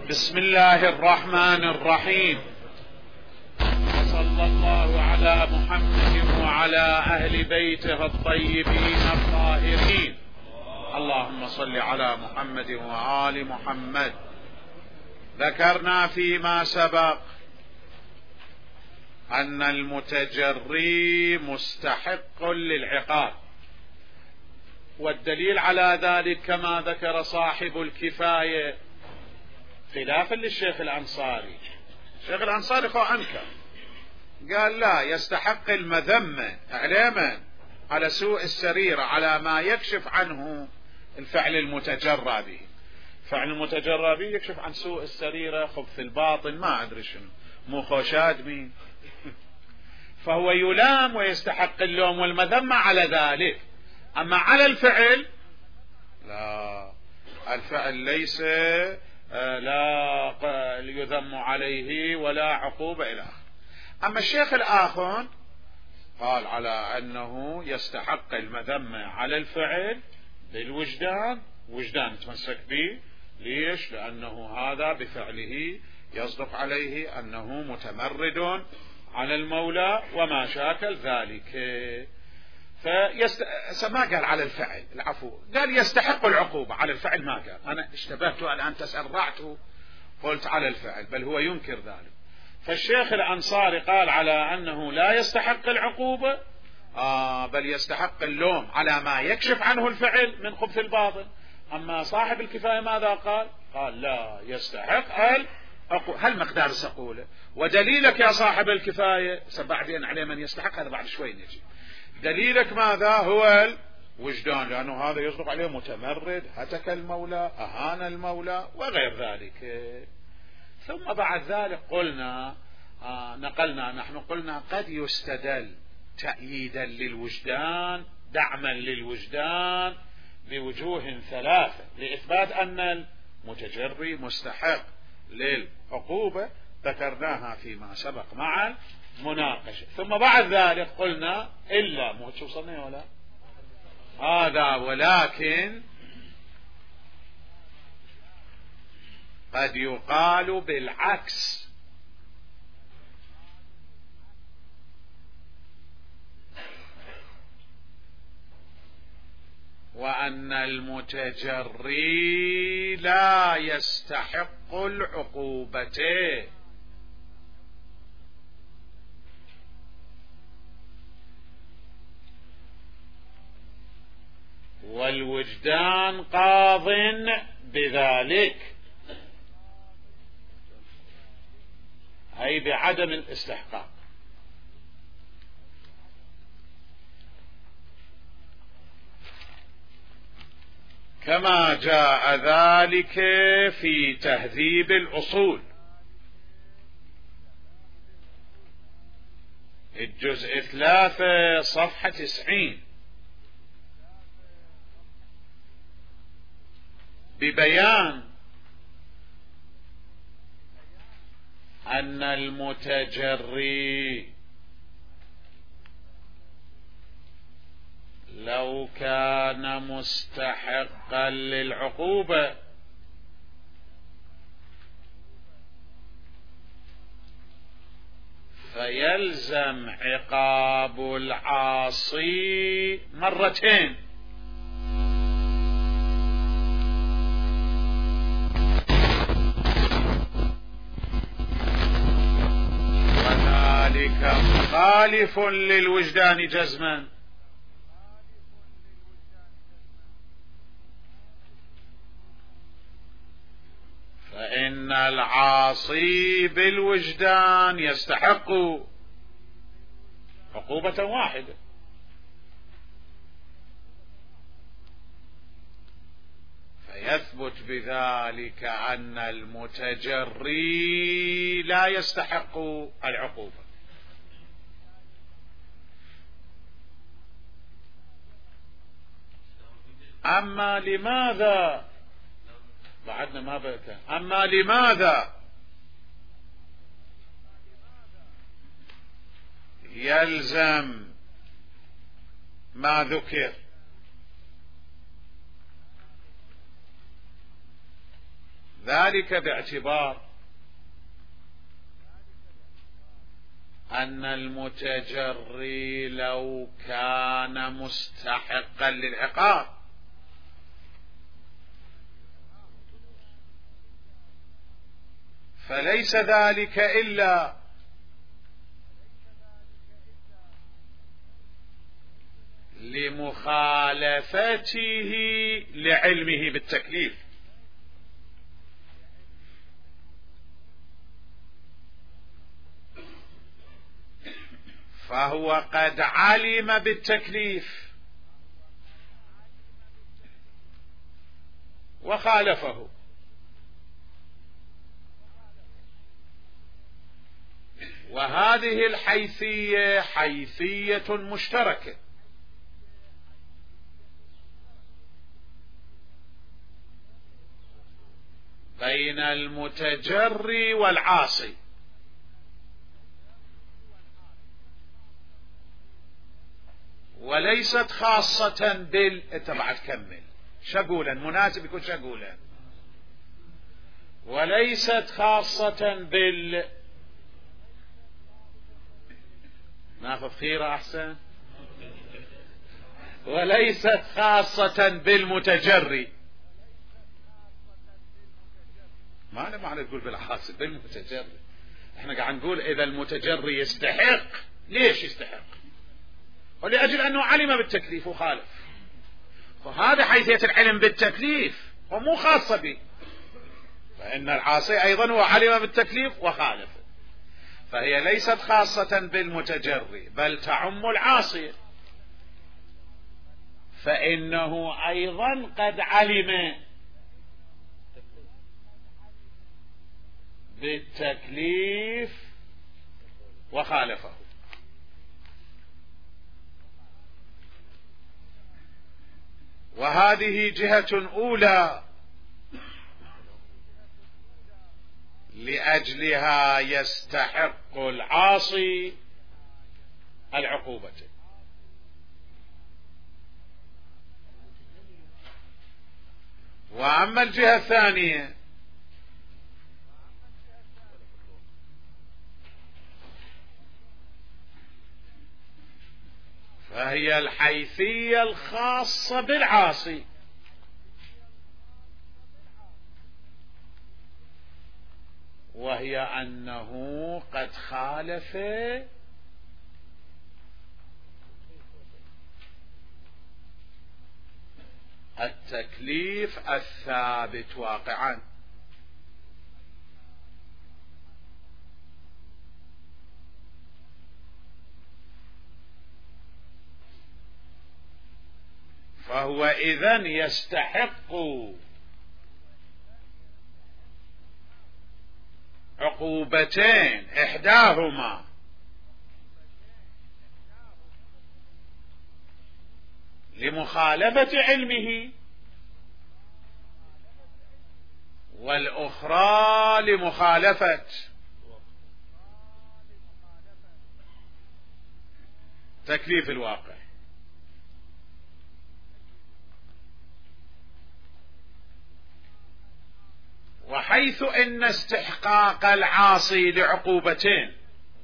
بسم الله الرحمن الرحيم، وصلى الله على محمد وعلى أهل بيته الطيبين الطاهرين. اللهم صل على محمد وآل محمد. ذكرنا فيما سبق أن المتجري مستحق للعقاب، والدليل على ذلك كما ذكر صاحب الكفاية خلافا للشيخ الأنصاري. الشيخ الأنصاري أنكر، قال لا، يستحق المذمة علما على سوء السريرة، على ما يكشف عنه الفعل المتجرى به. فعل المتجرى به يكشف عن سوء السريرة، خبث الباطن، ما أدري شنو، مو خوشاد مين فهو يلام ويستحق اللوم والمذمة على ذلك. أما على الفعل لا، الفعل ليس لا يذم عليه ولا عقوبة إلى آخره. أما الشيخ الآخر قال على أنه يستحق المذمة على الفعل بالوجدان، وجدان تمسك به. ليش؟ لأنه هذا بفعله يصدق عليه أنه متمرد على المولى وما شاكل ذلك. ما قال على الفعل، العفو، قال يستحق العقوبة على الفعل. ما قال، أنا اشتبهت الآن تسرعت قلت على الفعل، بل هو ينكر ذلك. فالشيخ الأنصاري قال على أنه لا يستحق العقوبة، بل يستحق اللوم على ما يكشف عنه الفعل من خبث الباطن. أما صاحب الكفاية ماذا قال؟ قال لا، يستحق هل مقدار سقوله. ودليلك يا صاحب الكفاية بعدين عليه من يستحق، هذا بعد شوي نجي. دليلك ماذا؟ هو الوجدان، لأنه هذا يصدق عليه متمرد، هتك المولى، أهان المولى وغير ذلك. ثم بعد ذلك قلنا نقلنا، نحن قلنا قد يستدل تأييدا للوجدان، دعما للوجدان، بوجوه ثلاثة لإثبات أن المتجري مستحق للعقوبة، ذكرناها فيما سبق مع مناقشة. ثم بعد ذلك قلنا إلا مو شو وصلنا ولا هذا، ولكن قد يقال بالعكس، وأن المتجري لا يستحق العقوبة، والوجدان قاض بذلك، أي بعدم الاستحقاق. كما جاء ذلك في تهذيب الأصول الجزء 3 صفحة 90، ببيان أن المتجري لو كان مستحقا للعقوبة فيلزم عقاب العاصي مرتين، وذلك مخالف للوجدان جزما. فإن العاصي بالوجدان يستحق عقوبة واحدة، فيثبت بذلك أن المتجري لا يستحق العقوبة. أما لماذا بعدنا ما بكى، أما لماذا يلزم ما ذكر ذلك باعتبار أن المتجري لو كان مستحقا للعقاب فليس ذلك إلا لمخالفته لعلمه بالتكليف، فهو قد علم بالتكليف وخالفه، وهذه الحيثية حيثية مشتركة بين المتجري والعاصي، وليست خاصة انت بعد كمل شقولا مناسب يكون شقولا، وليست خاصة ناخذ خيرة أحسن، وليست خاصة بالمتجري، ما معنى تقول بالعاصي بالمتجري، احنا قاعد نقول إذا المتجري يستحق، ليش يستحق؟ ولأجل أنه علم بالتكليف وخالف، فهذا حيثية العلم بالتكليف ومو خاصة به، فإن العاصي أيضا هو علم بالتكليف وخالف، فهي ليست خاصة بالمتجري بل تعم العاصي، فإنه أيضا قد علم بالتكليف وخالفه. وهذه جهة أولى لأجلها يستحق العاصي العقوبة. وأما الجهة الثانية فهي الحيثية الخاصة بالعاصي، وهي أنه قد خالف التكليف الثابت واقعا، فهو إذن يستحق عقوبتين، إحداهما لمخالفة علمه والأخرى لمخالفة تكليف الواقع. وحيث إن استحقاق العاصي لعقوبتين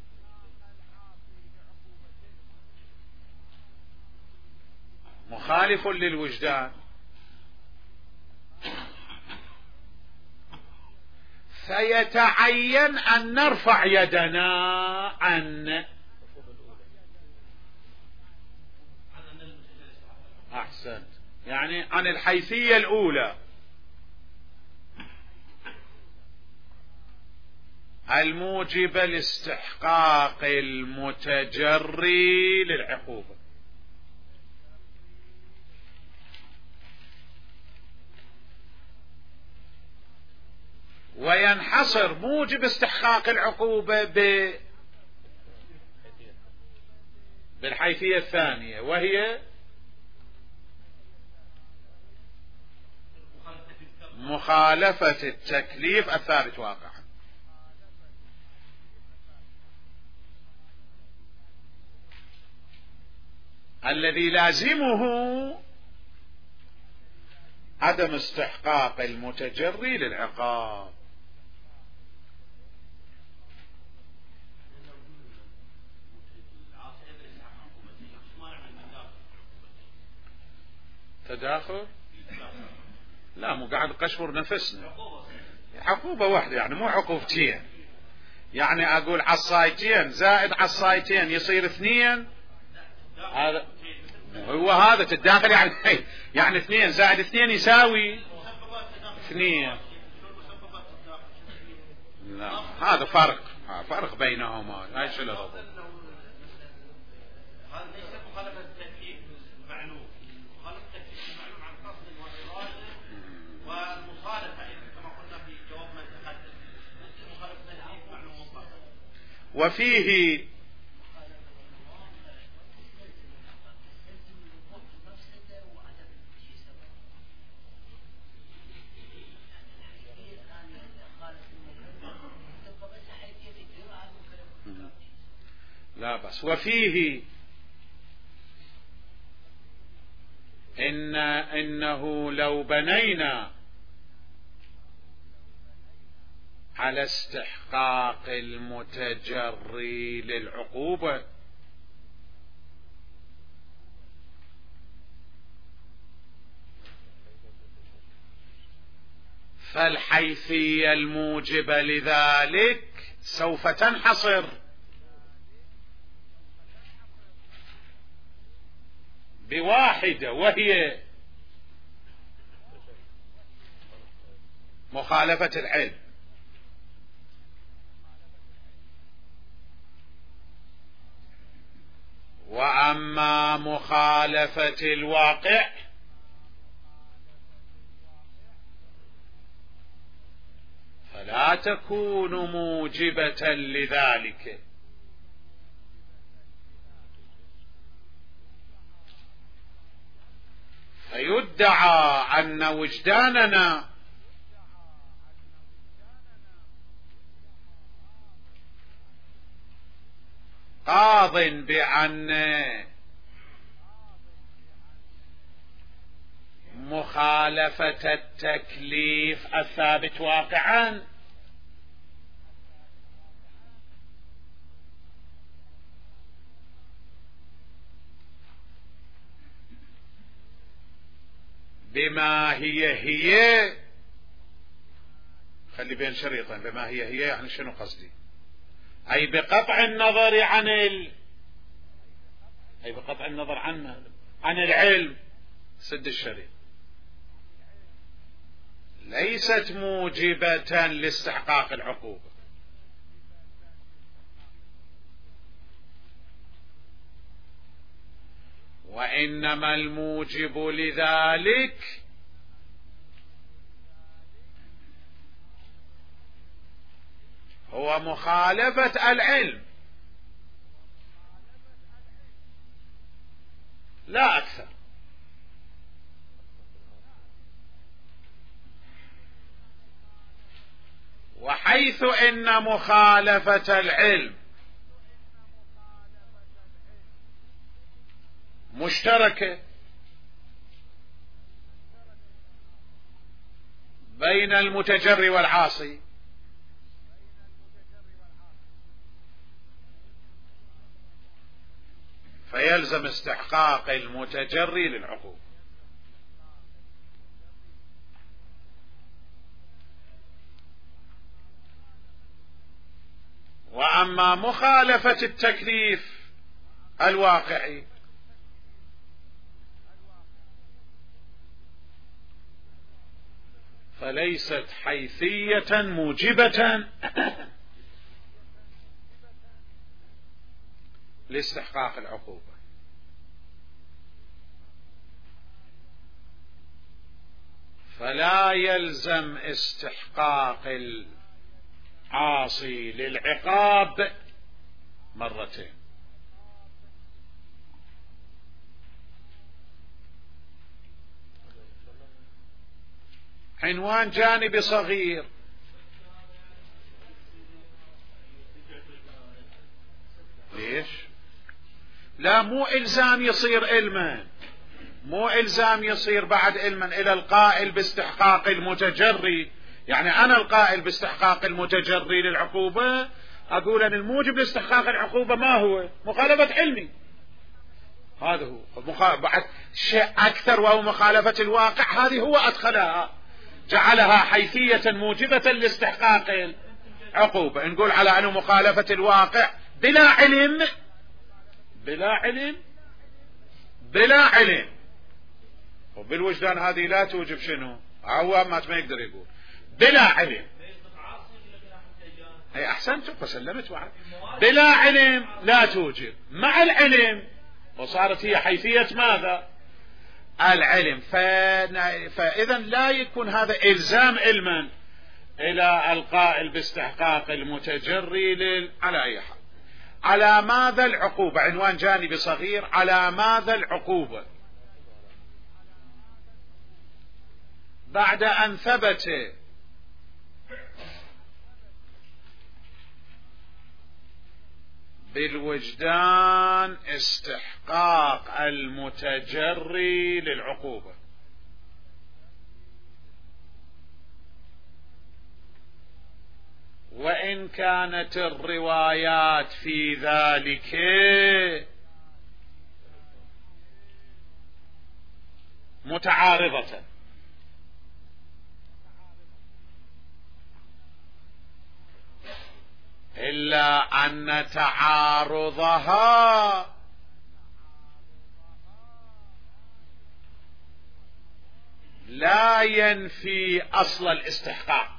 مخالف للوجدان، فيتعين أن نرفع يدنا عن أحسنت، يعني عن الحيثية الأولى الموجبة لاستحقاق المتجري للعقوبة، وينحصر موجب استحقاق العقوبة بالحيثية الثانية، وهي مخالفة التكليف الثابت واقعا. الذي لازمه عدم استحقاق المتجري للعقاب. تداخل؟ لا، مو قاعد قشور نفسنا. عقوبة واحدة يعني مو عقوبتين. يعني أقول عصايتين زائد عصايتين يصير 2. هذا هو هذا تتداخل يعني يعني 2 زائد 2 يساوي 2. لا، هذا فرق بينهما. هاي شو الربط؟ وفيه لا بس وفيه إنه لو بنينا على استحقاق المتجري للعقوبة فالحيثية الموجبة لذلك سوف تنحصر بواحدة، وهي مخالفة العلم. وأما مخالفة الواقع فلا تكون موجبة لذلك، فيدعى أن وجداننا قاض بأن مخالفة التكليف الثابت واقعا بما هي خلي بين شريطين. بما هي يعني شنو قصدي؟ أي بقطع النظر أي بقطع النظر عن العلم. سد الشريط ليست موجبة لاستحقاق العقوبة، وإنما الموجب لذلك هو مخالفة العلم لا أكثر. وحيث إن مخالفة العلم مشتركة بين المتجري والعاصي، فيلزم استحقاق المتجري للعقوبة. وأما مخالفة التكليف الواقعي فليست حيثية موجبة لاستحقاق العقوبة. فلا يلزم استحقاق العاصي للعقاب مرتين. عنوان جانبي صغير. ليش؟ لا، مو إلزام يصير علما. مو إلزام يصير بعد علما إلى القائل باستحقاق المتجري. يعني أنا القائل باستحقاق المتجري للعقوبة أقول أن الموجب لاستحقاق العقوبة ما هو؟ مخالفة علمي. هذا هو بعد شيء أكثر وهو مخالفة الواقع. هذه هو أدخلها، جعلها حيثية موجبة لاستحقاق العقوبة. نقول على أنه مخالفة الواقع بلا علم، بلا علم، بلا علم. وبالوجدان هذه لا توجب شنو؟ عوام ما يقدر يقول بلا علم. هي أحسنت وسلمت وعد. بلا علم لا توجب، مع العلم وصارت هي حيثية ماذا؟ العلم. فإذا لا يكون هذا إلزام علما إلى القائل باستحقاق المتجري على أي حال. على ماذا العقوبة؟ عنوان جانبي صغير. على ماذا العقوبة؟ بعد أن ثبت بالوجدان استحقاق المتجري للعقوبة، وإن كانت الروايات في ذلك متعارضة، إلا أن تعارضها لا ينفي أصل الاستحقاق.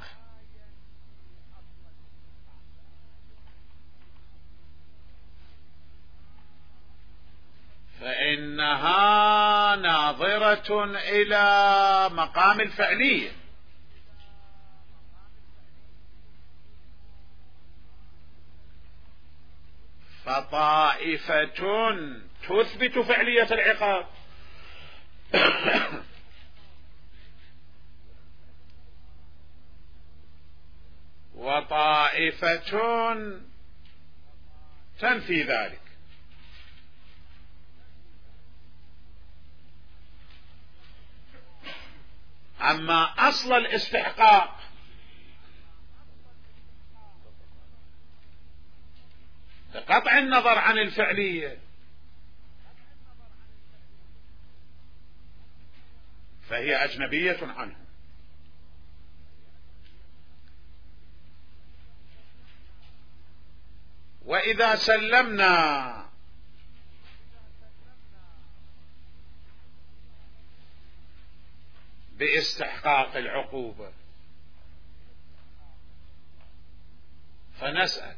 فإنها ناظرة إلى مقام الفعلية. فطائفة تثبت فعلية العقاب وطائفة تنفي ذلك. أما أصل الاستحقاق بقطع النظر عن الفعلية فهي أجنبية عنه. وإذا سلمنا باستحقاق العقوبة فنسأل: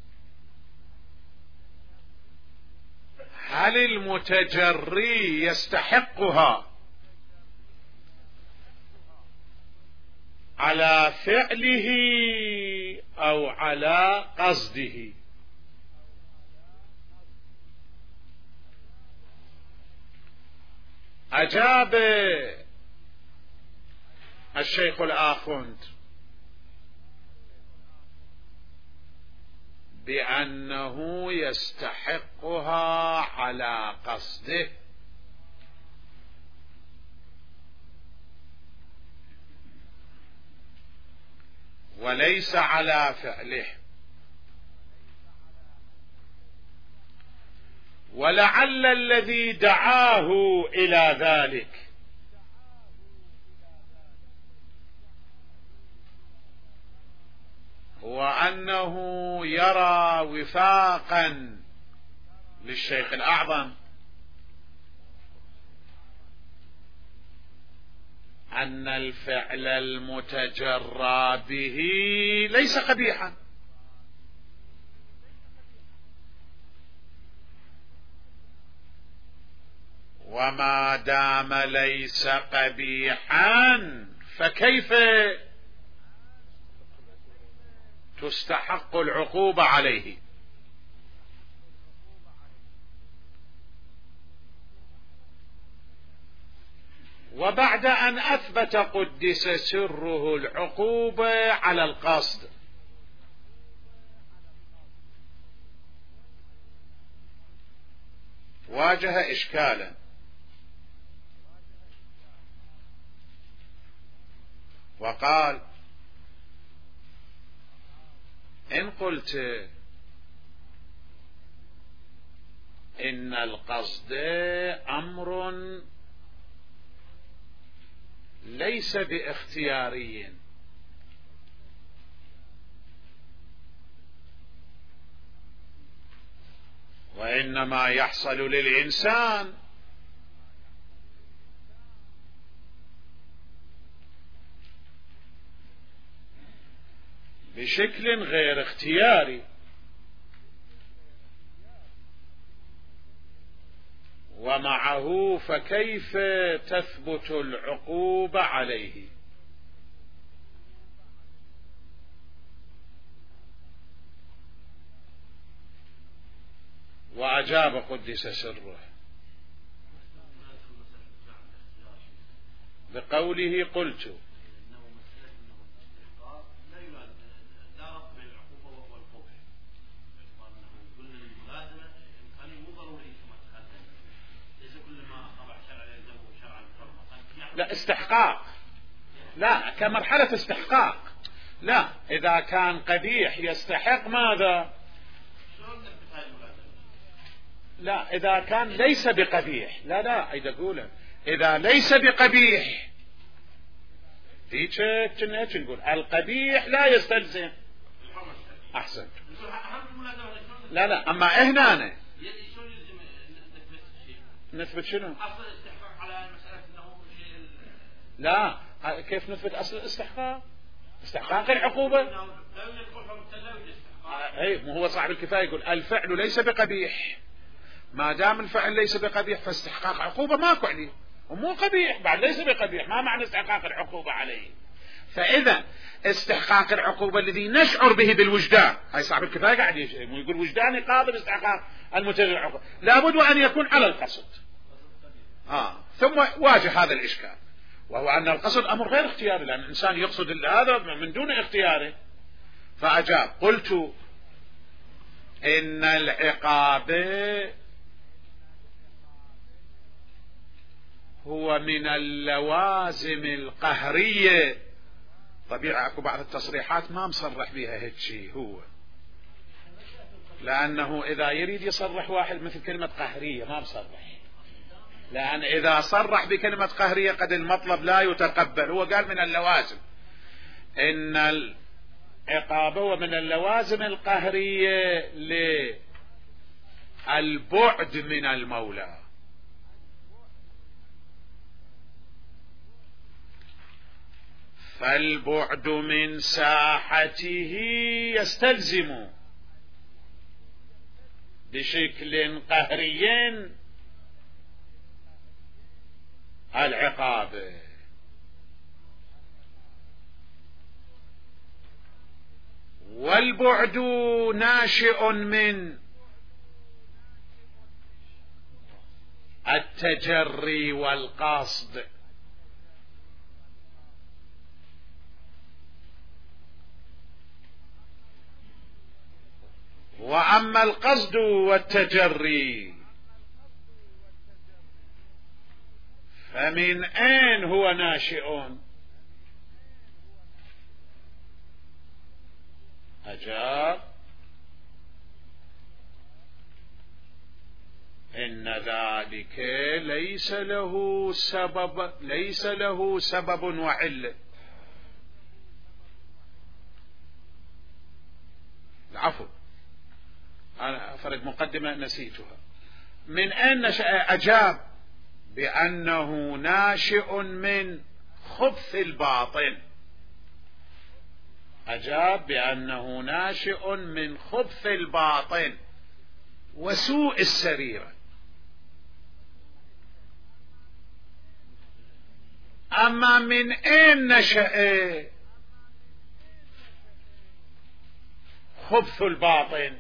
هل المتجري يستحقها على فعله أو على قصده؟ أجاب الشيخ الآخوند بأنه يستحقها على قصده، وليس على فعله. ولعل الذي دعاه إلى ذلك وأنه يرى وفاقا للشيخ الأعظم أن الفعل المتجرى به ليس قبيحا، وما دام ليس قبيحا فكيف تستحق العقوبة عليه؟ وبعد أن أثبت قدس سره العقوبة على القصد، واجه إشكالا، وقال: إن قلت إن القصد أمر ليس باختياري، وإنما يحصل للإنسان بشكل غير اختياري، ومعه فكيف تثبت العقوبة عليه؟ وأجاب قدس سره بقوله: قلت لا استحقاق، لا كمرحلة استحقاق، لا إذا كان قبيح يستحق ماذا؟ لا إذا كان ليس بقبيح، لا أيد أقوله إذا ليس بقبيح ديك نقول القبيح لا يستلزم. أحسن. لا أما هنا نثبت شنو؟ لا كيف نثبت أصل الاستحقاق؟ استحقاق العقوبة. أي مو هو صاحب الكفاية يقول الفعل ليس بقبيح، ما دام الفعل ليس بقبيح فاستحقاق عقوبة ماكو عليه، ومو قبيح بعد ليس بقبيح، ما معنى استحقاق العقوبة عليه؟ فإذا استحقاق العقوبة الذي نشعر به بالوجدان، هاي صاحب الكفاية قاعد يقول وجداني قابل استحقاق المتغير العقوبة، لابد أن يكون على القصد. ثم واجه هذا الإشكال، وهو أن القصد أمر غير اختياري، لأن الإنسان يقصد هذا من دون اختياره. فأجاب: قلت إن العقاب هو من اللوازم القهرية. طبيعي أكو بعض التصريحات ما مصرح بها هيك شيء هو، لأنه إذا يريد يصرح واحد مثل كلمة قهرية ما مصرح، لأن إذا صرح بكلمة قهرية قد المطلب لا يتقبل. هو قال من اللوازم، إن العقاب هو من اللوازم القهرية للبعد من المولى. فالبعد من ساحته يستلزم بشكل قهري العقاب، والبعد ناشئ من التجري والقصد. وأما القصد والتجري فمن أين هو ناشئ؟ أجاب: إن ذلك ليس له سبب وعلة. العفو، أنا فرق مقدمة نسيتها. من أين نشأ؟ أجاب بأنه ناشئ من خبث الباطن. أجاب بأنه ناشئ من خبث الباطن وسوء السريرة. أما من أين نشأ خبث الباطن؟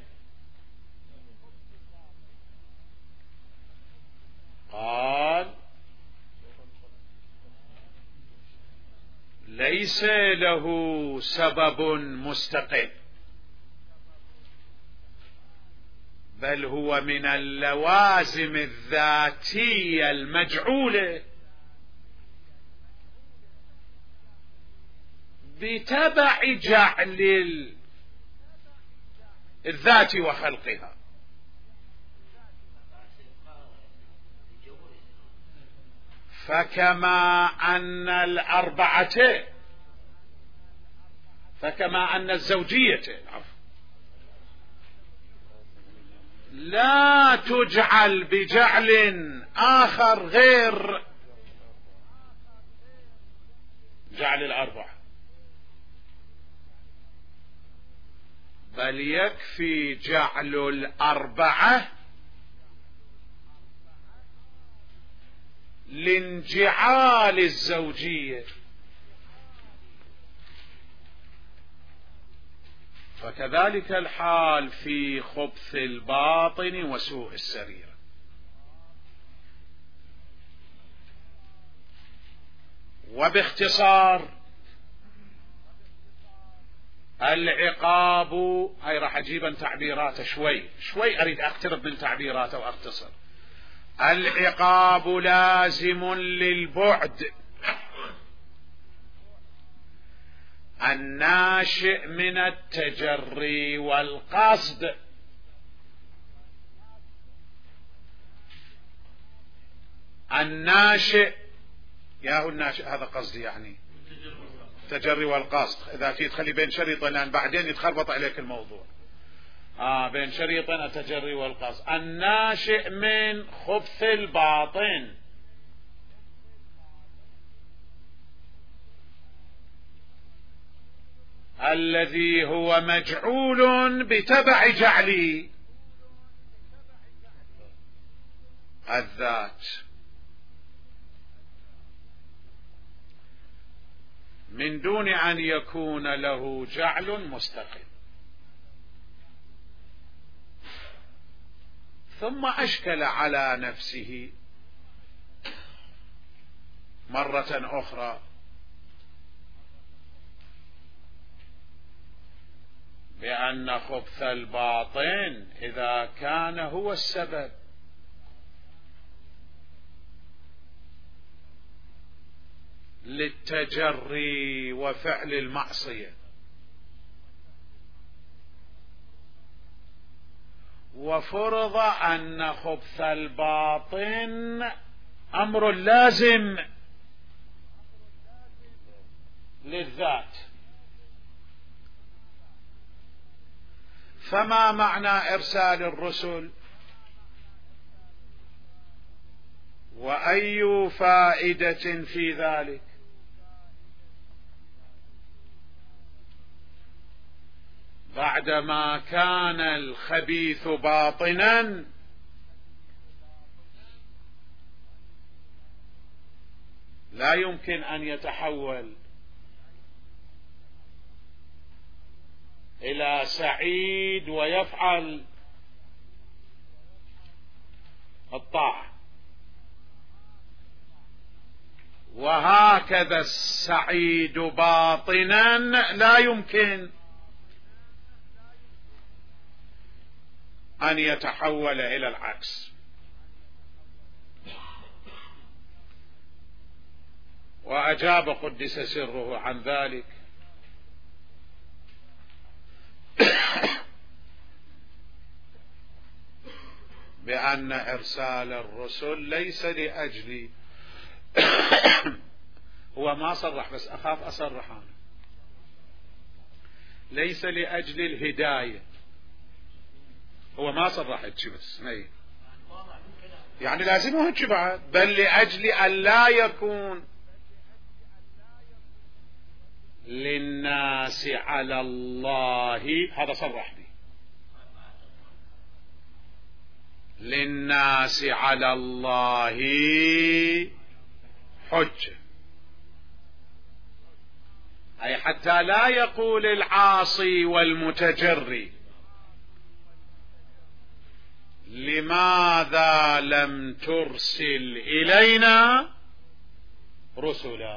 قال: ليس له سبب مستقل، بل هو من اللوازم الذاتية المجعولة بتبع جعل الذات وخلقها. فكما أن الزوجية لا تجعل بجعل آخر غير جعل الأربعة، بل يكفي جعل الأربعة لانجعال الزوجية. فكذلك الحال في خبث الباطن وسوء السريرة. وباختصار العقاب، هاي راح أجيبا تعبيراته شوي أريد أقترب من تعبيراته وأختصر. العقاب لازم للبعد الناشئ من التجري والقصد. الناشئ ياهو الناشئ، هذا قصدي يعني التجري والقصد. إذا في تخلي بين شريطين لأن بعدين يتخربط عليك الموضوع. بين شريطين التجري والقصد. الناشئ من خبث الباطن الذي هو مجعول بتبع جعل الذات، من دون أن يكون له جعل مستقل. ثم أشكل على نفسه مرة أخرى بأن خبث الباطن إذا كان هو السبب للتجري وفعل المعصية، وفرض أن خبث الباطن أمر لازم للذات، فما معنى إرسال الرسل؟ وأي فائدة في ذلك؟ بعدما كان الخبيث باطنا لا يمكن أن يتحول إلى سعيد ويفعل الطاعة، وهكذا السعيد باطنا لا يمكن أن يتحول إلى العكس. وأجاب قدس سره عن ذلك بأن إرسال الرسل ليس لأجل هو ما صرح بس أخاف أصرح أنا، ليس لأجل الهداية، هو ما صرح هيك بس يعني لازم هيك بعد، بل لأجل أن لا يكون للناس على الله، هذا صرح به، للناس على الله حجة، أي حتى لا يقول العاصي والمتجري لماذا لم ترسل إلينا رسلا.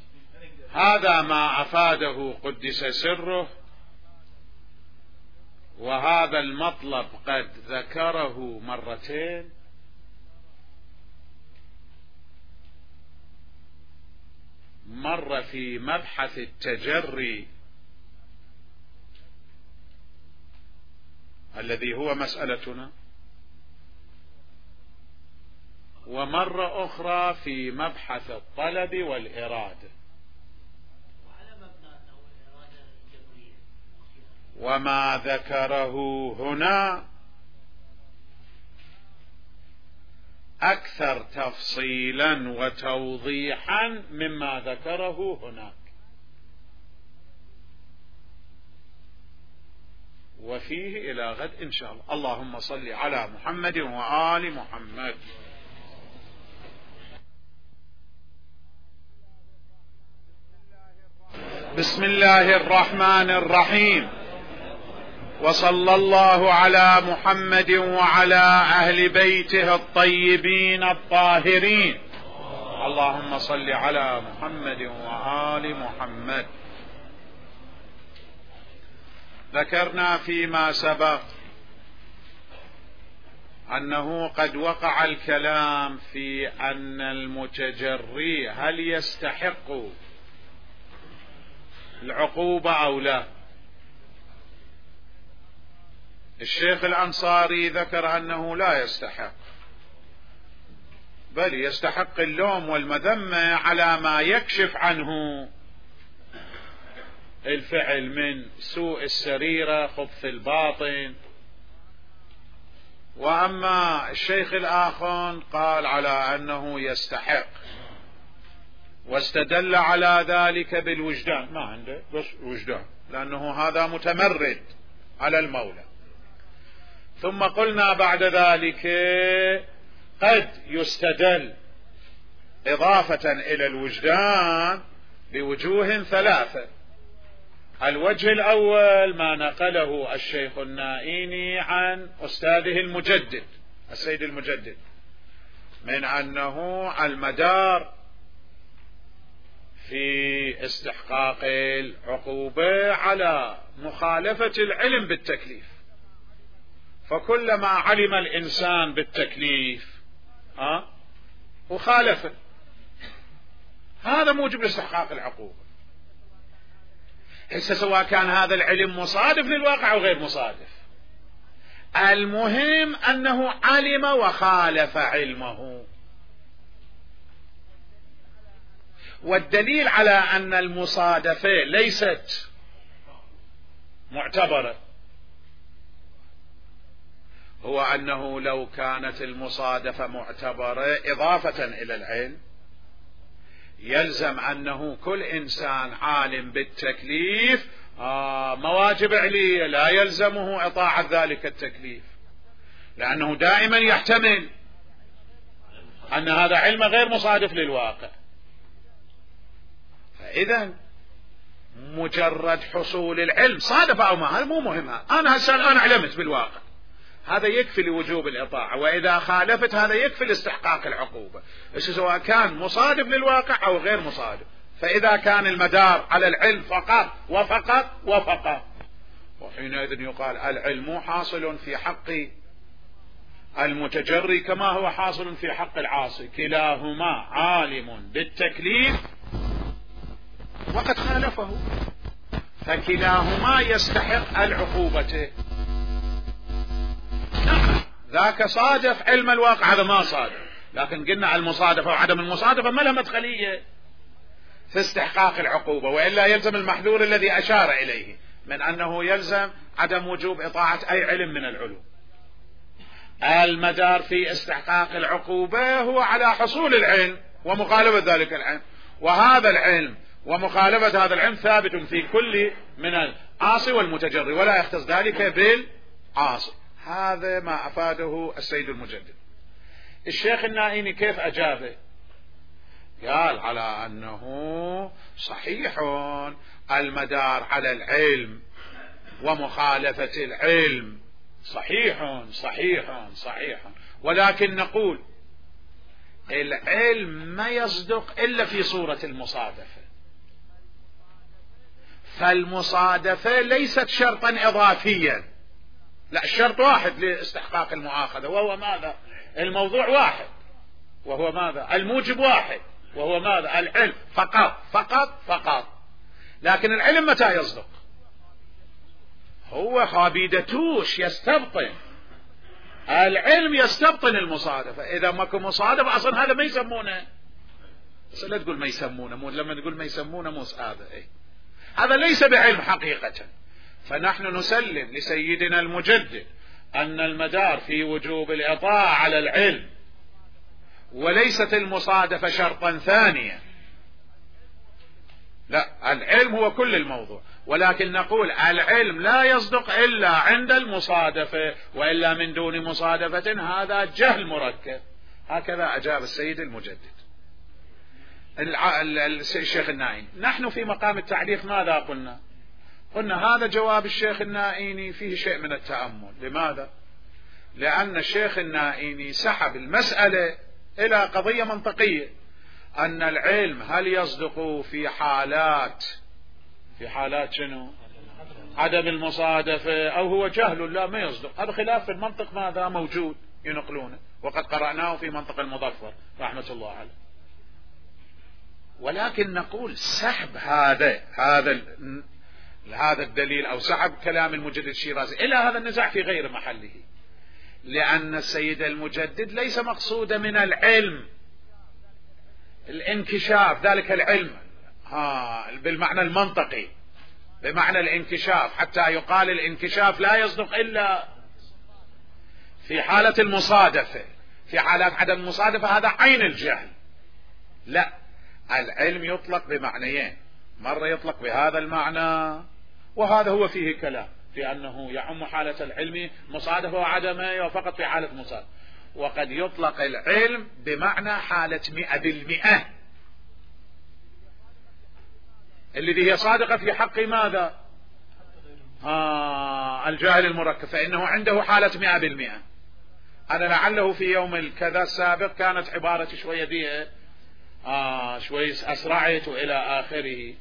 هذا ما أفاده قدس سره وهذا المطلب قد ذكره مرتين. مرة في مبحث التجري الذي هو مسألتنا، ومرة أخرى في مبحث الطلب والإرادة. وما ذكره هنا أكثر تفصيلا وتوضيحا مما ذكره هناك. وفيه إلى غد إن شاء الله. اللهم صل على محمد وآل محمد. بسم الله الرحمن الرحيم، وصلى الله على محمد وعلى أهل بيته الطيبين الطاهرين. اللهم صل على محمد وآل محمد. ذكرنا فيما سبق أنه قد وقع الكلام في أن المتجري هل يستحق العقوبة أو لا. الشيخ الأنصاري ذكر أنه لا يستحق، بل يستحق اللوم والمذمة على ما يكشف عنه الفعل من سوء السريرة، خبث الباطن. وأما الشيخ الآخر قال على أنه يستحق، واستدل على ذلك بالوجدان. ما عنده بس وجدان، لأنه هذا متمرد على المولى. ثم قلنا بعد ذلك قد يستدل إضافة إلى الوجدان بوجوه ثلاثة. الوجه الأول ما نقله الشيخ النائيني عن أستاذه المجدد السيد المجدد، من أنه المدار في استحقاق العقوبة على مخالفة العلم بالتكليف. فكلما علم الإنسان بالتكليف وخالفه، هذا موجب لاستحقاق العقوبة. هسه سواء كان هذا العلم مصادف للواقع أو غير مصادف، المهم أنه علم وخالف علمه. والدليل على أن المصادفة ليست معتبرة هو أنه لو كانت المصادفة معتبرة إضافة إلى العلم، يلزم أنه كل إنسان عالم بالتكليف مواجب عليه لا يلزمه إطاعة ذلك التكليف، لأنه دائما يحتمل أن هذا علم غير مصادف للواقع. فإذا مجرد حصول العلم صادف أو ما، هذا مو مهم. أنا هسه الآن علمت بالواقع، هذا يكفي لوجوب الإطاعة. وإذا خالفت هذا يكفي لاستحقاق العقوبة، سواء كان مصادف للواقع أو غير مصادف. فإذا كان المدار على العلم فقط وفقط وفقط، وحينئذ يقال العلم حاصل في حق المتجري كما هو حاصل في حق العاصي، كلاهما عالم بالتكليف وقد خالفه، فكلاهما يستحق العقوبة. ذاك صادف علم الواقع، هذا ما صادف. لكن قلنا المصادفة وعدم المصادفة ما لها مدخلية في استحقاق العقوبة، وإلا يلزم المحذور الذي أشار إليه من أنه يلزم عدم وجوب إطاعة أي علم من العلوم. المدار في استحقاق العقوبة هو على حصول العلم ومخالفة ذلك العلم، وهذا العلم ومخالفة هذا العلم ثابت في كل من العاصي والمتجري، ولا يختص ذلك بالعاصي. هذا ما أفاده السيد المجدد. الشيخ النائيني كيف أجابه؟ قال على أنه صحيح المدار على العلم ومخالفة العلم، صحيح صحيح صحيح، ولكن نقول العلم ما يصدق إلا في صورة المصادفة، فالمصادفة ليست شرطا إضافيا لا، الشرط واحد لاستحقاق المؤاخذة، وهو ماذا؟ الموضوع واحد، وهو ماذا؟ الموجب واحد، وهو ماذا؟ العلم فقط فقط فقط. لكن العلم متى يصدق؟ هو خابيدتوش يستبطن، العلم يستبطن المصادفة. إذا ماكو مصادفة أصلا هذا ما يسمونه، بس لا تقول ما يسمونه، مو لما نقول ما يسمونه مو هذا هذا ليس بعلم حقيقة. فنحن نسلم لسيدنا المجدد أن المدار في وجوب الإطاعة على العلم، وليست المصادفة شرطا ثانيا. لا، العلم هو كل الموضوع، ولكن نقول العلم لا يصدق إلا عند المصادفة، وإلا من دون مصادفة هذا جهل مركب. هكذا أجاب السيد المجدد. الشيخ النائيني، نحن في مقام التعليق ماذا قلنا؟ قلنا هذا جواب الشيخ النائيني فيه شيء من التأمل. لماذا؟ لأن الشيخ النائيني سحب المسألة إلى قضية منطقية، أن العلم هل يصدق في حالات شنو؟ عدم المصادفة، أو هو جهل لا ما يصدق. هذا خلاف في المنطق ماذا موجود ينقلونه، وقد قرأناه في منطق المظفر رحمة الله عليه. ولكن نقول سحب هذا الدليل أو سحب كلام المجدد الشيرازي إلى هذا النزاع في غير محله، لأن السيد المجدد ليس مقصود من العلم الانكشاف، ذلك العلم بالمعنى المنطقي، بمعنى الانكشاف، حتى يقال الانكشاف لا يصدق إلا في حالة المصادفة. في حالات عدم المصادفة هذا عين الجهل. لا، العلم يطلق بمعنيين، مرة يطلق بهذا المعنى، وهذا هو فيه كلام في أنه يعم حالة العلم مصادفة وعدمه فقط في حالة مصادفة. وقد يطلق العلم بمعنى حالة 100%، الذي هي صادقة في حق ماذا؟ الجاهل المركب، فإنه عنده حالة 100%. أنا لعله في يوم الكذا السابق كانت عبارة شوية دي شوية أسرعت وإلى آخره.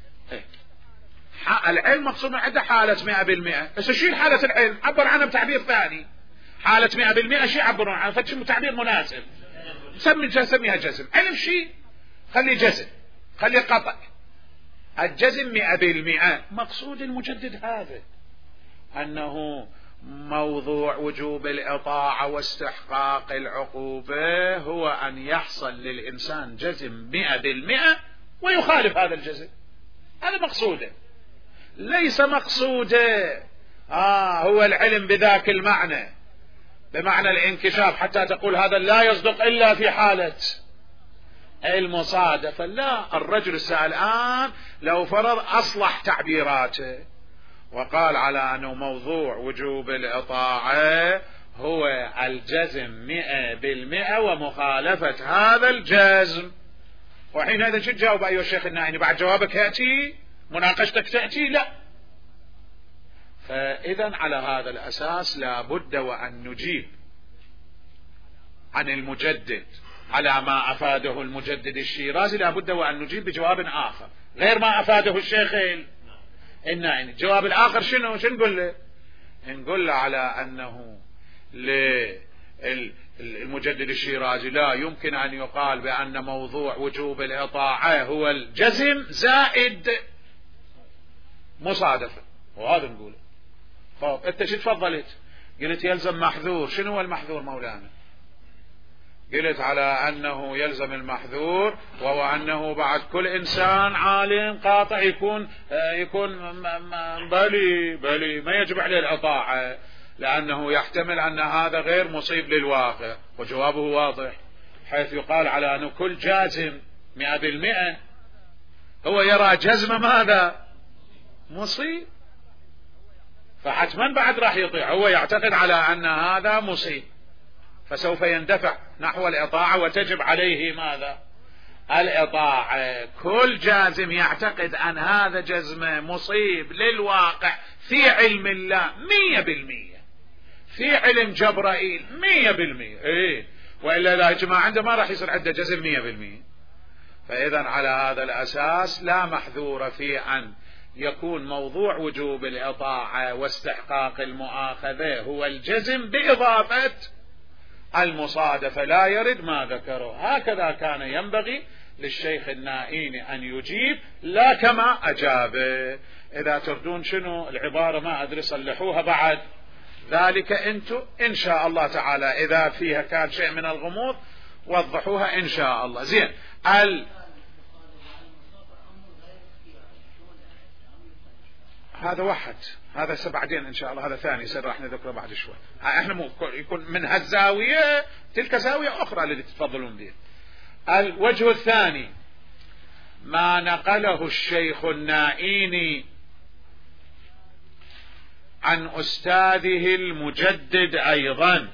العلم مقصود عنده حالة 100%، بس شيل حالة العلم عبر عنها بتعبير ثاني. حالة 100% شيء عبرون عنها فتشم تعبير مناسب، سميها جزم. علم شيء خلي جزم، خلي قطع. الجزم 100%. مقصود المجدد هذا، أنه موضوع وجوب الإطاعة واستحقاق العقوبة هو أن يحصل للإنسان جزم 100% ويخالف هذا الجزم. هذا مقصوده، ليس مقصوده هو العلم بذاك المعنى، بمعنى الانكشاف، حتى تقول هذا لا يصدق إلا في حالة المصادفة. لا، الرجل السائل الآن لو فرض أصلح تعبيراته وقال على أنه موضوع وجوب الإطاعة هو الجزم 100% ومخالفة هذا الجزم، وحينئذ شو تجاوب أيها الشيخ النائيني؟ بعد جوابك يأتي مناقشتك تأتي؟ لا. فإذا على هذا الأساس لا بد وأن نجيب عن المجدد على ما أفاده المجدد الشيرازي، لا بد وأن نجيب بجواب آخر غير ما أفاده الشيخ النائيني. الجواب الآخر شنو نقول له؟ نقول له على أنه المجدد الشيرازي لا يمكن أن يقال بأن موضوع وجوب الإطاعة هو الجزم زائد مصادفة، وهذا نقوله. طب أنت شو تفضلت؟ قلت يلزم محذور. شنو هو المحذور مولانا؟ قلت على أنه يلزم المحذور وهو أنه بعد كل إنسان عالم قاطع يكون بلي ما يجب عليه الإطاعة، لأنه يحتمل أن هذا غير مصيب للواقع. وجوابه واضح، حيث يقال على أنه كل جازم 100% هو يرى جزم ماذا؟ مصيب، فحتما بعد راح يطيع. هو يعتقد على أن هذا مصيب، فسوف يندفع نحو الإطاعة وتجب عليه ماذا؟ الإطاعة. كل جازم يعتقد أن هذا جزم مصيب للواقع في علم الله 100%، في علم جبرائيل 100%. وإلا لا يا جماعة عنده ما راح يصير عنده جزم 100%. فإذا على هذا الأساس لا محذور في أن يكون موضوع وجوب الإطاعة واستحقاق المؤاخذة هو الجزم بإضافة المصادفة، لا يرد ما ذكره. هكذا كان ينبغي للشيخ النائيني أن يجيب، لا كما أجاب. إذا تردون شنو العبارة ما أدري صلحوها بعد ذلك أنتم إن شاء الله تعالى، إذا فيها كان شيء من الغموض وضحوها إن شاء الله. زين. هذا واحد، هذا بعدين إن شاء الله، هذا ثاني سر راح نذكره بعد شوي. احنا يكون من هالزاوية، تلك زاوية أخرى اللي تفضلون به. الوجه الثاني ما نقله الشيخ النائيني عن أستاذه المجدد أيضا،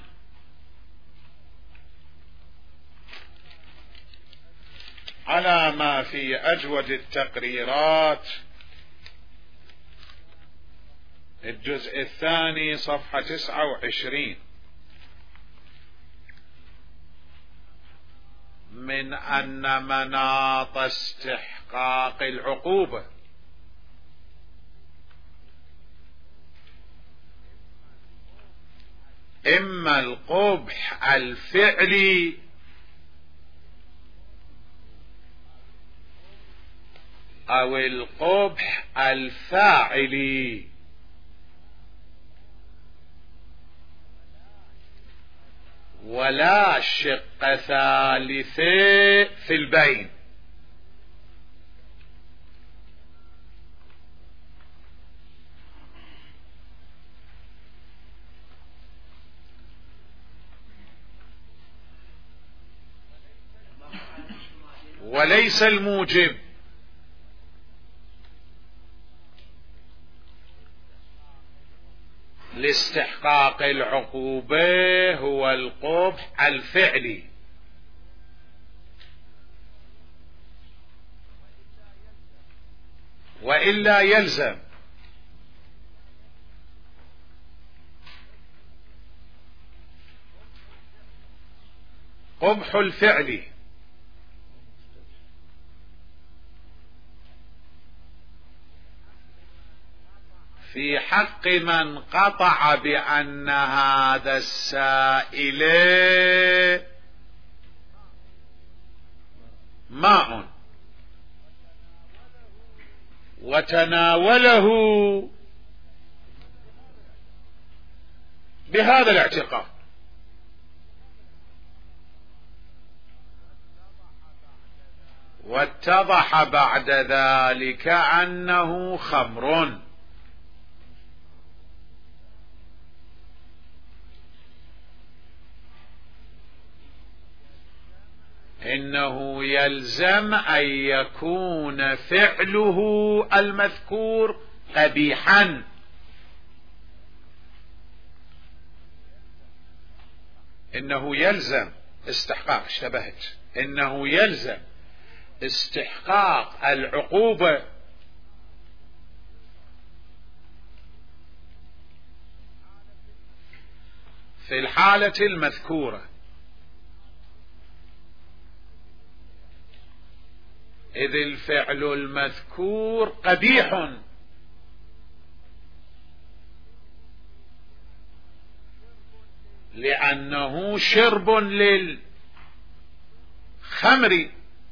على ما في أجود التقريرات الجزء الثاني صفحة 29، من أن مناط استحقاق العقوبة إما القبح الفعلي أو القبح الفاعلي، ولا شق ثالث في البين. وليس الموجب لاستحقاق العقوبة هو القبح الفعلي، وإلا يلزم قبح الفعل في حق من قطع بأن هذا السائل ماء وتناوله بهذا الاعتقاد، واتضح بعد ذلك أنه خمر، إنه يلزم أن يكون فعله المذكور قبيحا، إنه يلزم استحقاق، اشتبهت، إنه يلزم استحقاق العقوبة في الحالة المذكورة، إذ الفعل المذكور قبيح لأنه شرب للخمر،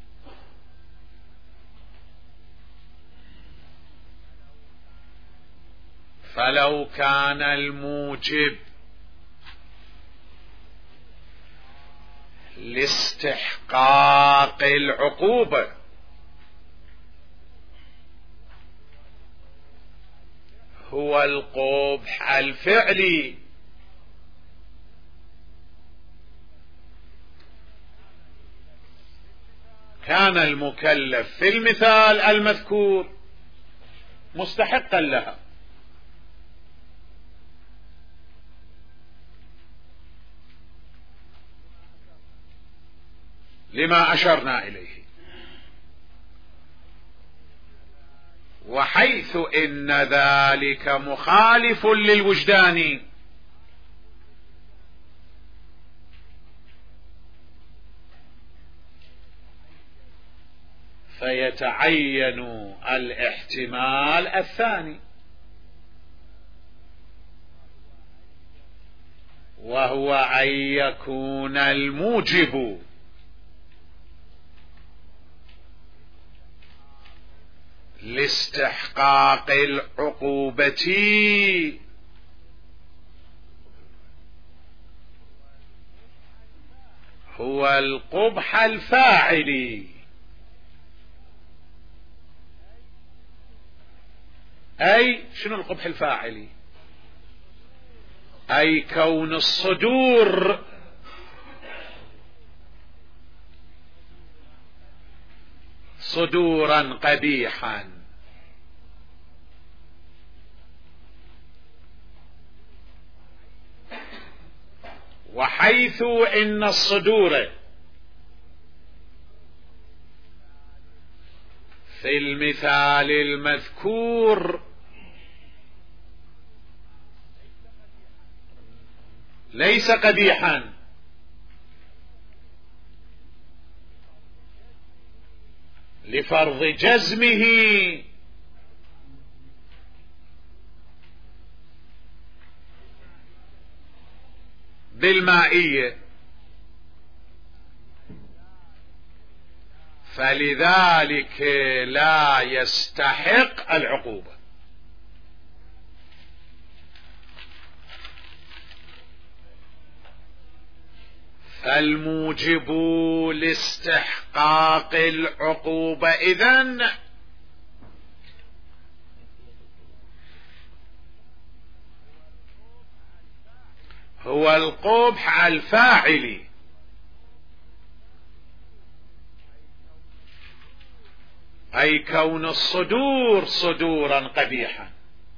فلو كان الموجب لاستحقاق العقوبة هو القبح الفعلي، كان المكلف في المثال المذكور مستحقا لها، لما أشرنا إليه. وحيث إن ذلك مخالف للوجدان فيتعين الاحتمال الثاني، وهو أن يكون الموجب لاستحقاق العقوبة هو القبح الفاعلي، أي شنو القبح الفاعلي؟ أي كون الصدور صدورا قبيحا، وحيث إن الصدور في المثال المذكور ليس قبيحا، لفرض جزمه بالمائية، فلذلك لا يستحق العقوبة. فالموجب لاستحقاق العقوبة إذن هو القبح الفاعلي، أي كون الصدور صدورا قبيحا،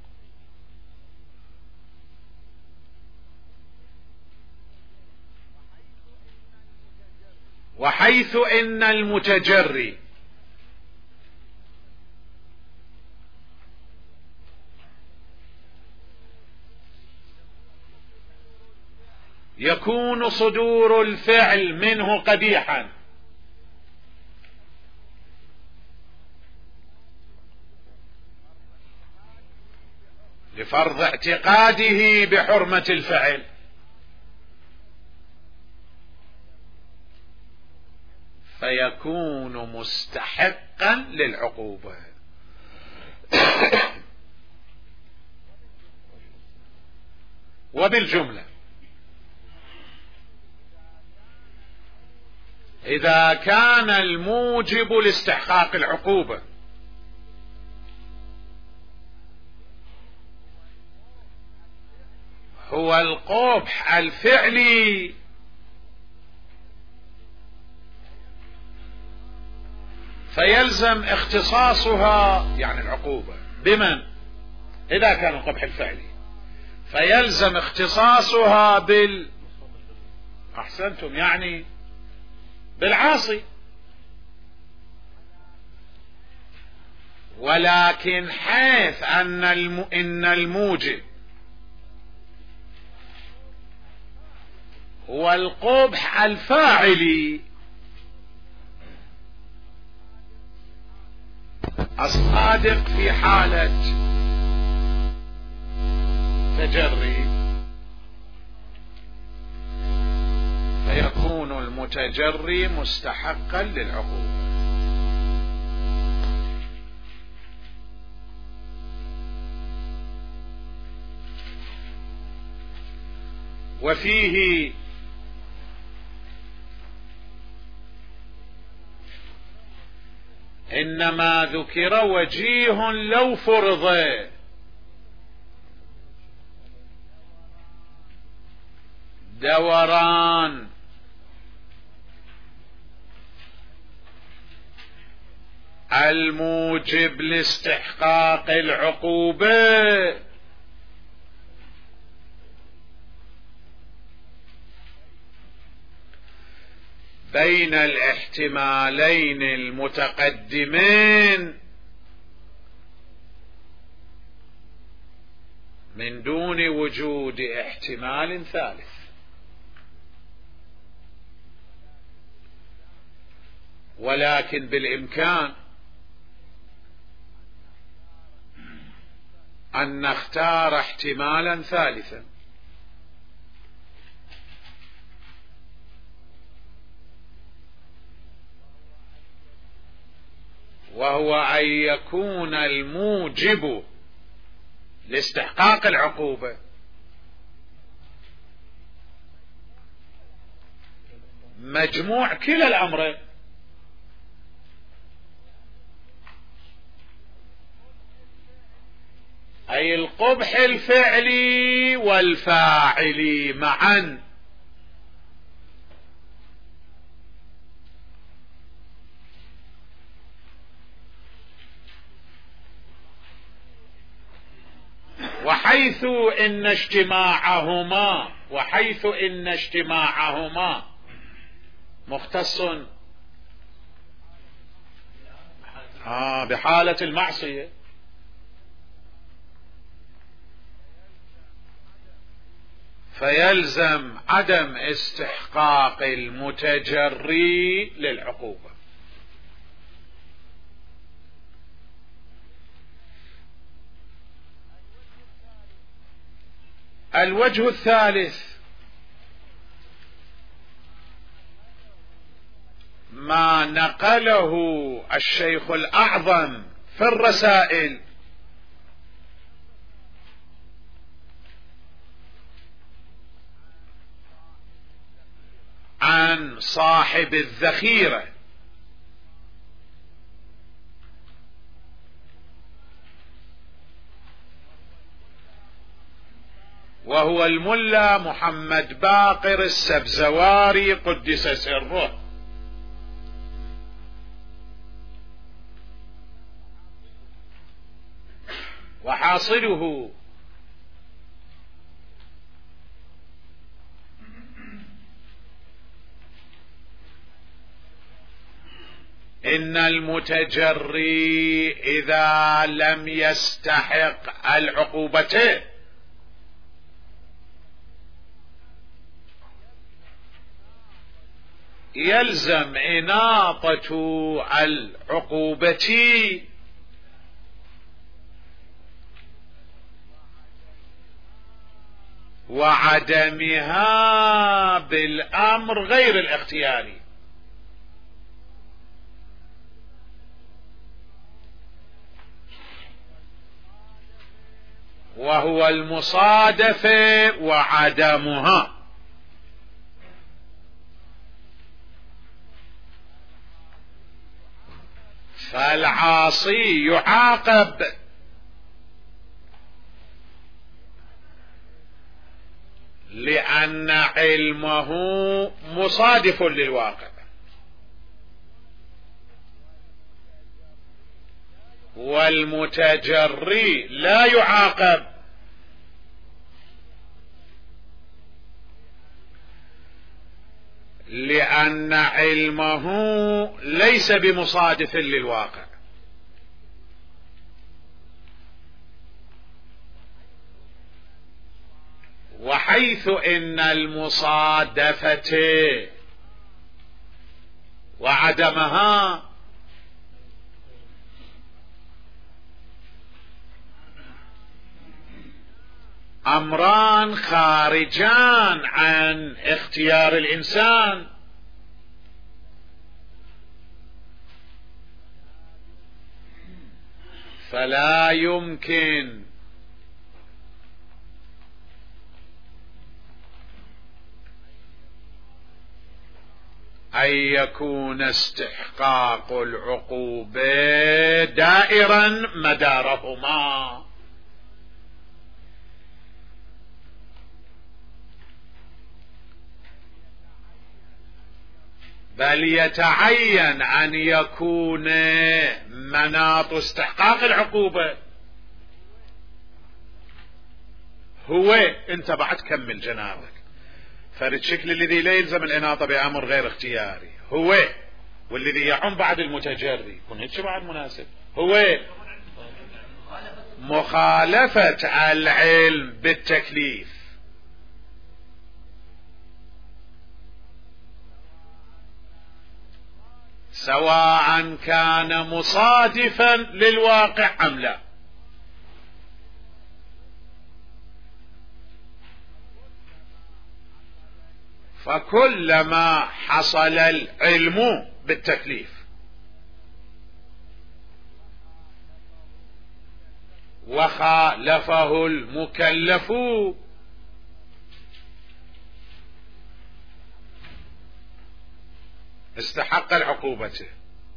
وحيث إن المتجري يكون صدور الفعل منه قبيحا، لفرض اعتقاده بحرمة الفعل، فيكون مستحقا للعقوبة. وبالجملة إذا كان الموجب لاستحقاق العقوبة هو القبح الفعلي، فيلزم اختصاصها يعني العقوبة بمن؟ إذا كان القبح الفعلي فيلزم اختصاصها أحسنتم، يعني بالعاصي. ولكن حيث إن الموجب هو القبح الفاعلي، الصادق في حالة تجري، فيكون المتجري مستحقا للعقوبة. وفيه إنما ذكر وجيه لو فرض، دوران الموجب لاستحقاق العقوبة بين الاحتمالين المتقدمين من دون وجود احتمال ثالث. ولكن بالإمكان أن نختار احتمالا ثالثا، وهو أن يكون الموجب لاستحقاق العقوبة مجموع كلا الأمرين، أي القبح الفعلي والفاعلي معا. وحيث إن اجتماعهما مختص بحالة المعصية، فيلزم عدم استحقاق المتجري للعقوبة. الوجه الثالث ما نقله الشيخ الأعظم في الرسائل عن صاحب الذخيرة، وهو الملا محمد باقر السبزواري قدس سره. وحاصله إن المتجري إذا لم يستحق العقوبتين يلزم إناطة العقوبة وعدمها بالأمر غير الاختياري، وهو المصادفة وعدمها. فالعاصي يعاقب لأن علمه مصادف للواقع، والمتجري لا يعاقب لأن علمه ليس بمصادف للواقع. وحيث إن المصادفة وعدمها أمران خارجان عن اختيار الإنسان، فلا يمكن أن يكون استحقاق العقوبة دائرا مدارهما، بل يتعين أن يكون مناط استحقاق العقوبة هو، انت بعد كمل جنابك، فالشكل الذي لا يلزم الإناطة بأمر غير اختياري هو، والذي يعم بعد المتجري كن هيك بعد مناسب هو مخالفة العلم بالتكليف، سواء كان مصادفا للواقع أم لا. فكلما حصل العلم بالتكليف وخالفه المكلف استحق العقوبة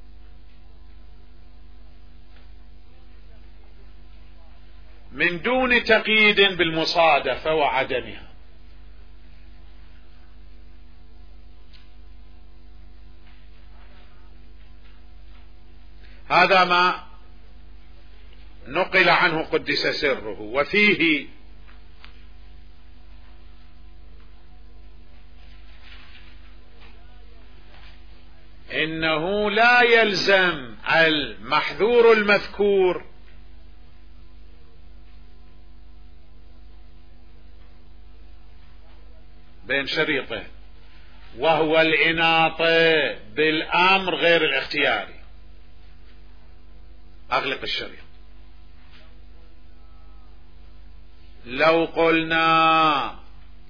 من دون تقييد بالمصادفة وعدمها. هذا ما نقل عنه قدس سره. وفيه إنه لا يلزم المحذور المذكور بين شريطه وهو الإناطة بالأمر غير الاختياري. أغلق الشريط. لو قلنا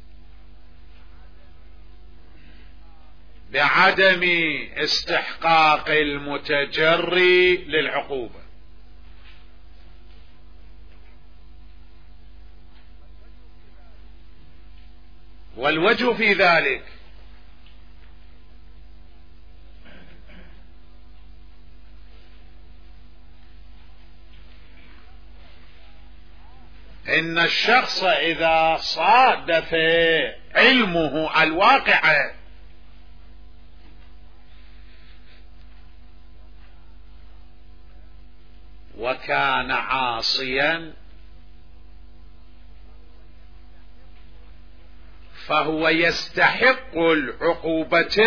بعدم استحقاق المتجري للعقوبة والوجه في ذلك إن الشخص إذا صادف علمه الواقع وكان عاصيا فهو يستحق العقوبة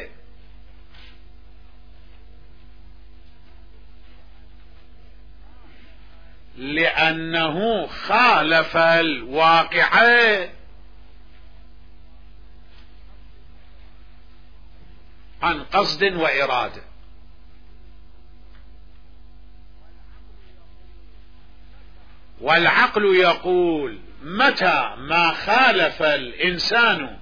لأنه خالف الواقع عن قصد وإرادة. والعقل يقول متى ما خالف الإنسان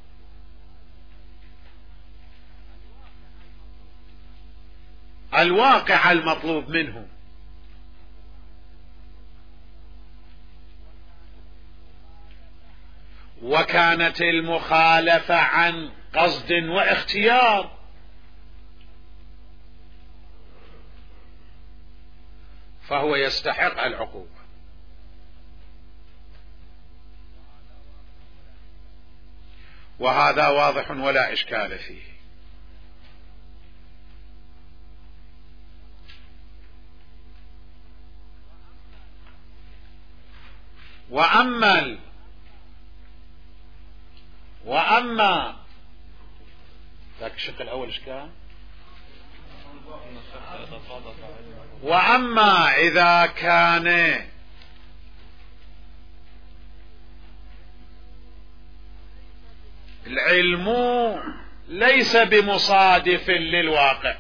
الواقع المطلوب منه وكانت المخالفة عن قصد واختيار فهو يستحق العقوبة. وهذا واضح ولا إشكال فيه. وأما ذاك الشق الأول إشكال. وأما إذا كان العلم ليس بمصادف للواقع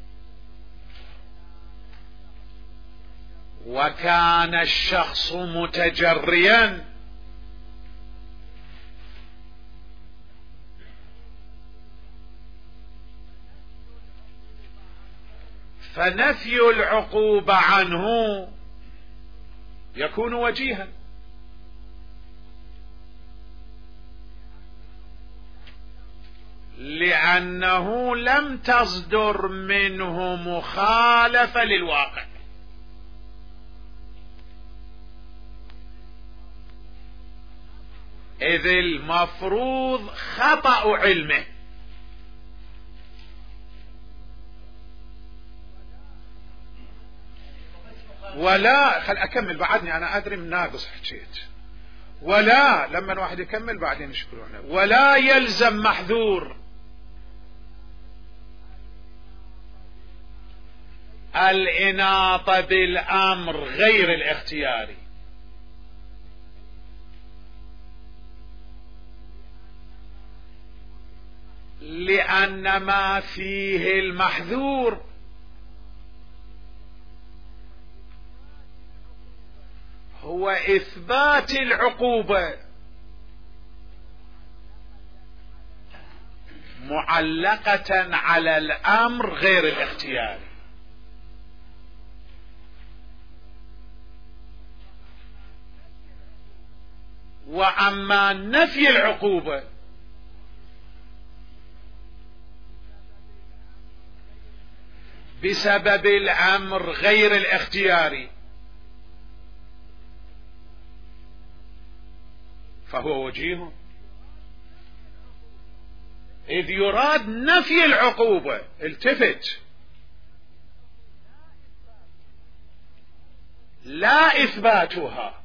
وكان الشخص متجريا فنفي العقوبة عنه يكون وجيها لأنه لم تصدر منه مخالفة للواقع. إذ المفروض خطأ علمه ولا خل أكمل بعدني أنا أدري من ناقص حكيت. ولا لما واحد يكمل بعدين يشكرونه. ولا يلزم محذور الإناطة بالأمر غير الاختياري لأن ما فيه المحذور هو إثبات العقوبة معلقة على الأمر غير الاختياري. وأما نفي العقوبة بسبب الأمر غير الاختياري فهو وجيه، إذ يراد نفي العقوبة. التفت، لا إثباتها.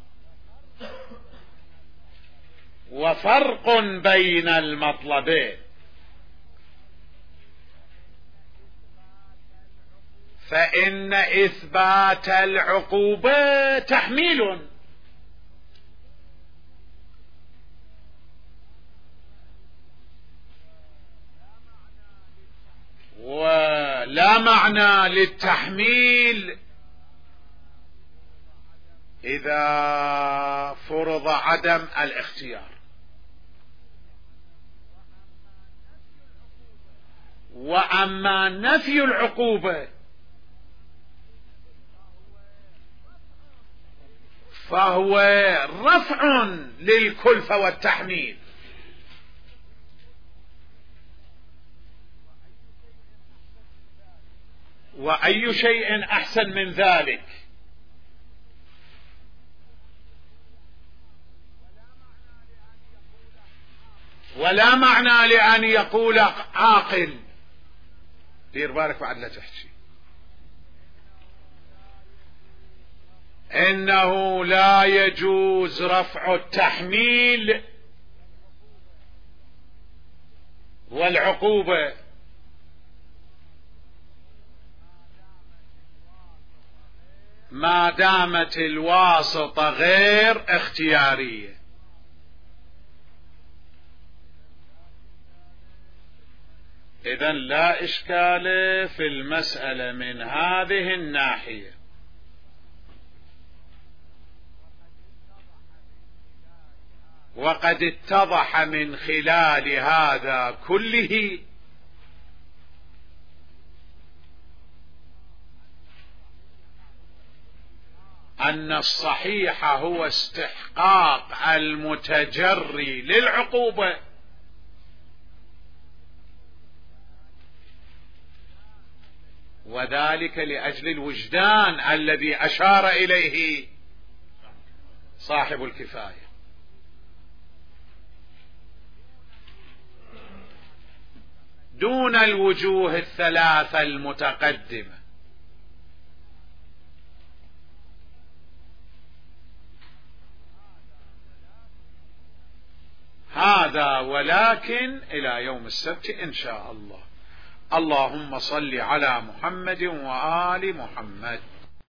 وفرق بين المطلبين، فإن إثبات العقوبة تحميل، ولا معنى للتحميل إذا فرض عدم الاختيار. وأما نفي العقوبة فهو رفع للكلفة والتحميل. وأي شيء أحسن من ذلك؟ ولا معنى لأن يقول عاقل، دير بالك بعد لا تحكي، إنه لا يجوز رفع التحميل والعقوبة ما دامت الواسطة غير اختيارية. إذن لا إشكال في المسألة من هذه الناحية. وقد اتضح من خلال هذا كله أن الصحيح هو استحقاق المتجري للعقوبة وذلك لأجل الوجدان الذي أشار إليه صاحب الكفاية. دون الوجوه الثلاثة المتقدمة. هذا ولكن إلى يوم السبت إن شاء الله. اللهم صل على محمد وآل محمد.